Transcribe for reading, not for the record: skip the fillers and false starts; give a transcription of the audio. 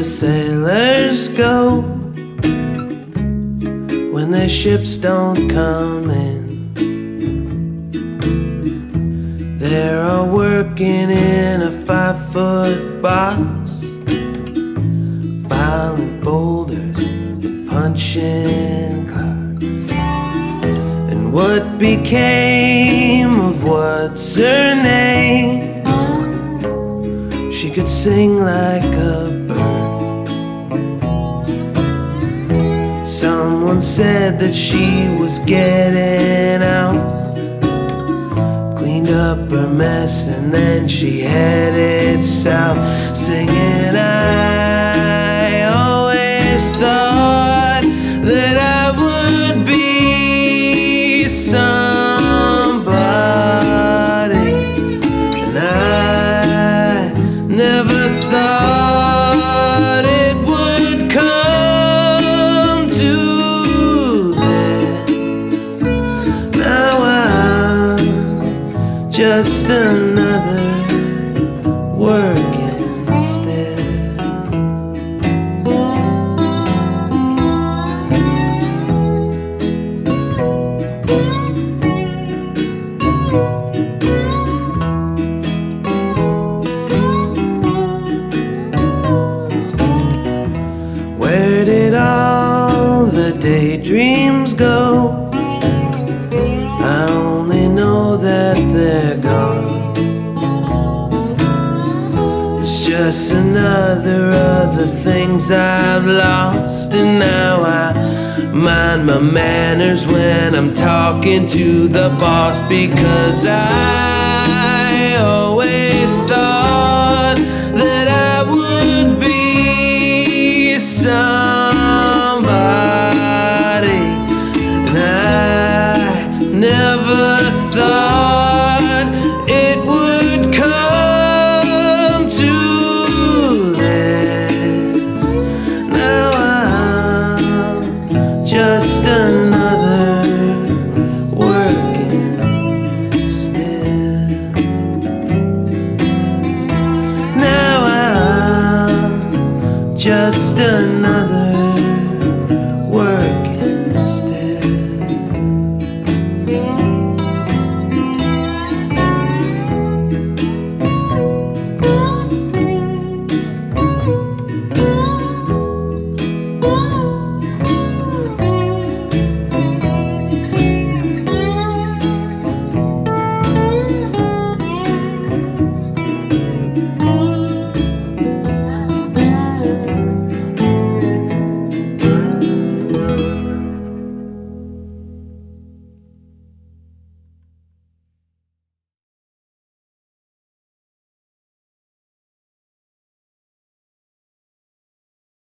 the sailors go when their ships don't come in? They're all working in a 5-foot box, filing boulders and punching clocks. And what became of what's her name? She could sing like a bird. Someone said that she was getting out, cleaned up her mess and then she headed south, singing, I always thought that I would be somebody, and I never thought it would come to this. Now I'm just another working still. Where did all the daydreams go? I only know that they're gone. It's just another of the things I've lost, and now I mind my manners when I'm talking to the boss, because I always thought that I would be somebody, and I never thought it would come to this. Now I'm just another working still. Now I'm just another